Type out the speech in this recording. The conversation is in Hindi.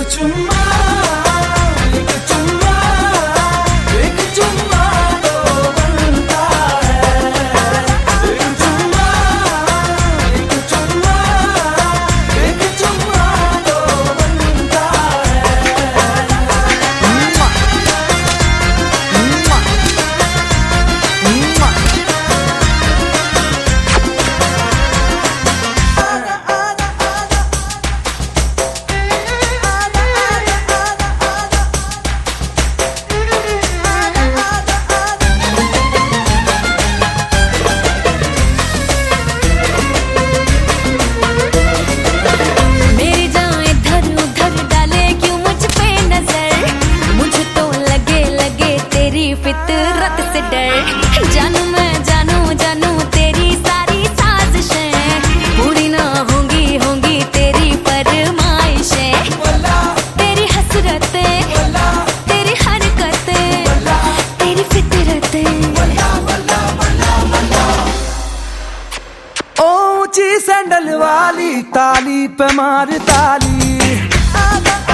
चुम्मा एक चुम्मा एक चुम्मा तो बनता है। एक चुम्मा एक चुम्मा एक चुम्मा तो बनता फितरत से डर। जानू मैं जानू तेरी सारी साजिशें पूरी ना होंगी होंगी तेरी फरमाइशें। तेरी हसरतें तेरी हरकतें तेरी फितरतें। ऊंची सैंडल वाली ताली पे मार ताली।